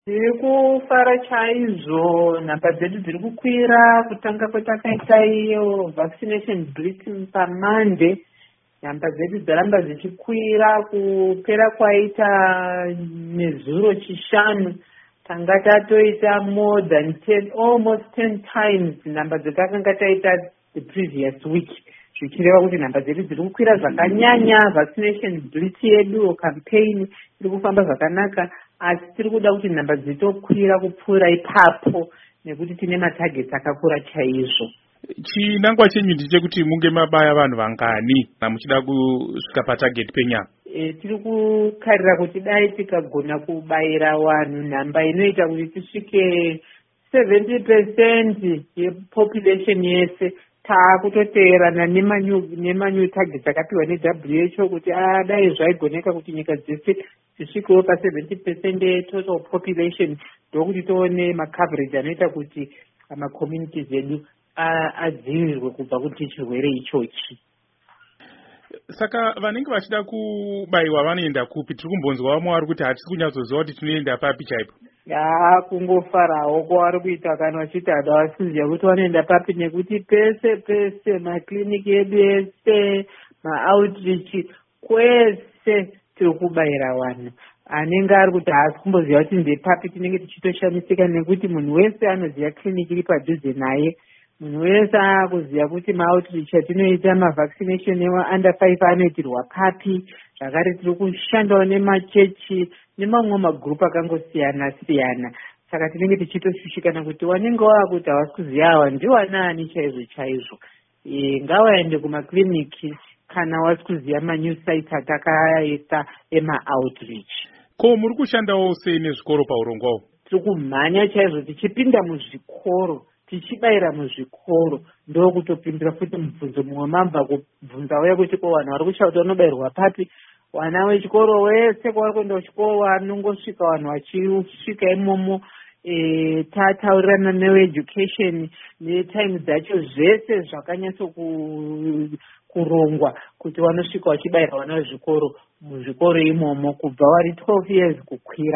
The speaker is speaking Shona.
Tiri kufara chaizvo, nhamba dzedu dziri kukwira. Kutanga kwatakaita iyo vaccination blitz paMonday, nhamba dzedu dzaramba dzichikwira. Kupera kwaita nezuro chishanu tanga tatoita more than 10, almost 10 times nhamba dzatakanga taita the previous week, zvichireva kuti nhamba dzedu dziri kukwira zvakanyanya. Vaccination blitz yedu campaign iri kufamba zvakanaka, asi tiri kuda kuti nhamba dzitokwira kupfuura ipapo nekuti tine matageti akakura chaizvo. Chinangwa chenyu ndechekuti munge mabaya vanhu vangani muchida kusvika patageti penyama? Tiri kukarira kuti dai tikagona kubayira vanhu nhamba inoita kuti tisvike 70% yepopulation yese, taakutoteerana nemanyu targets akapiwa neWHO kuti dai zvaigoneka kuti nyika dzese tisvikewo pa 70% yetotal population, ndokuti tione macoverage anoita kuti macommunities edu adzivirirwe kubva kuti chirwere ichochi. Saka vanenge vachida kubayiwa vanoenda kupi? Tiri kumbonzwa vamwe vari kuti hatisi kunyatsoziva kuti tinoenda papi chaipo. Kungofarawo kwavari kuita kana vachiti hada vasiziva kuti vanoenda papi, nekuti pese makliniki edu ese, maoutreach kwese tiri kubayira vanhu. Anenge ari kuti haasi kumboziva kuti ndepapi, tinenge tichitoshamisika nekuti munhu wese anoziva kliniki iri padhuze naye. Munhu wese akuziva kuti maoutreach atinoita, mavaccination evaunda 5 anoitirwa papi. Zvakare tiri kushandawo nemachechi nemamwe magrupu akangosiyana-siyana. Saka tinenge tichitoshushikana kuti wanenge wakuti havasi kuziva ava ndiwanaani chaizvo. Ngavaende kumakliniki kana wasi kuziva manew sites atakaita ema-outreach. Ko muri kushandawo sei nezvikoro paurongwawo? Tiri kumhanya chaizvo tichipinda muzvikoro, tichibayira muzvikoro, ndokutopindira futi mubvunzo mumwe mambva kubvunza uya kuti ko vanhu vari kushauta vanobayirwa papi. Vana vechikoro wese kwavari kuenda kuchikoro vanongosvika vanhu vachisvika imomo, tataurirana neveeducation netime dzacho zvese zvakanyatso kurongwa kuti vanosvika vachibayira vana vezvikoro muzvikoro imomo kubva vari 12 years kukwira.